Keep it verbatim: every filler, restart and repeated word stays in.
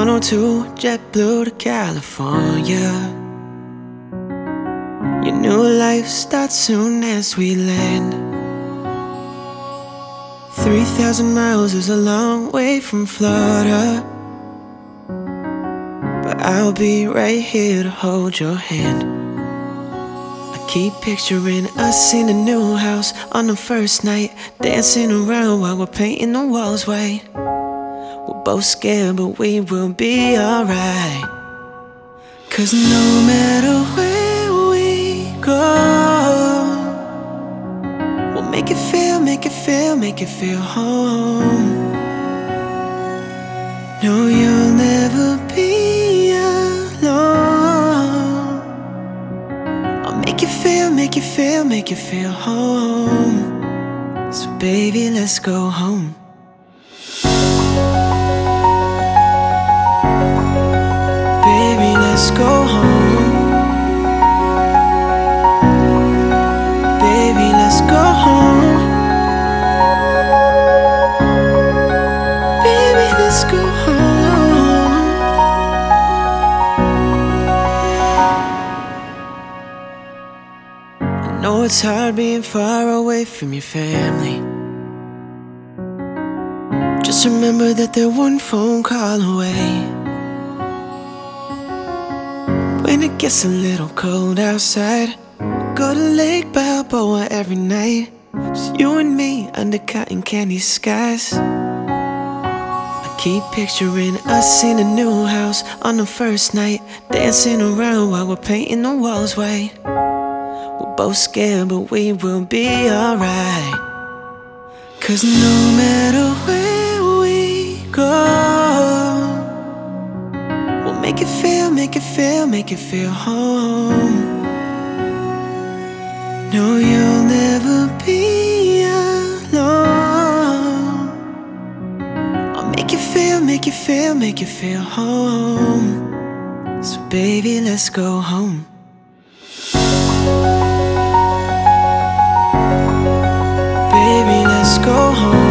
one oh two, JetBlue to California. Your new life starts soon as we land. Three thousand miles is a long way from Florida, but I'll be right here to hold your hand. I keep picturing us in a new house on the first night, dancing around while we're painting the walls white. We're both scared, but we will be alright. Cause no matter where we go, we'll make it feel, make it feel, make it feel home. No, you'll never be alone. I'll make you feel, make you feel, make you feel home. So baby, let's go home. Baby, let's go home. Baby, let's go home. Baby, let's go home. I know it's hard being far away from your family. Just remember that they're one phone call away. When it gets a little cold outside, go to Lake Balboa every night. Just you and me under cotton candy skies. I keep picturing us in a new house on the first night, dancing around while we're painting the walls white. We're both scared, but we will be alright. Cause no matter where we go, make it feel, make it feel, make it feel home. No, you'll never be alone. I'll make you feel, make you feel, make you feel home. So baby, let's go home. Baby, let's go home.